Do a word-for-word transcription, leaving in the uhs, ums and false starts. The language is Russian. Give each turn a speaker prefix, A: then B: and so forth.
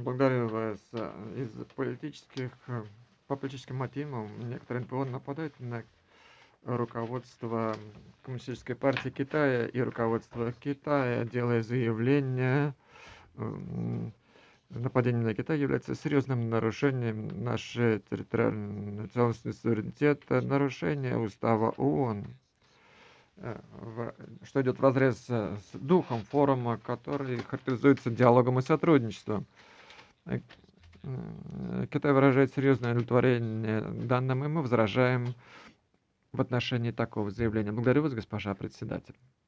A: Благодарю вас. э, Из политических, э, по политическим мотивам некоторые эн пэ о нападают на руководство Коммунистической партии Китая и руководство Китая, делая заявления. м, Нападение на Китай является серьезным нарушением нашей территориальной целостности, суверенитета, нарушение устава ООН, э, в- что идет вразрез э, с духом форума, который характеризуется диалогом и сотрудничеством. Э, м, Китай выражает серьезное удовлетворение данным, и мы возражаем в отношении такого заявления. Благодарю вас, госпожа председатель.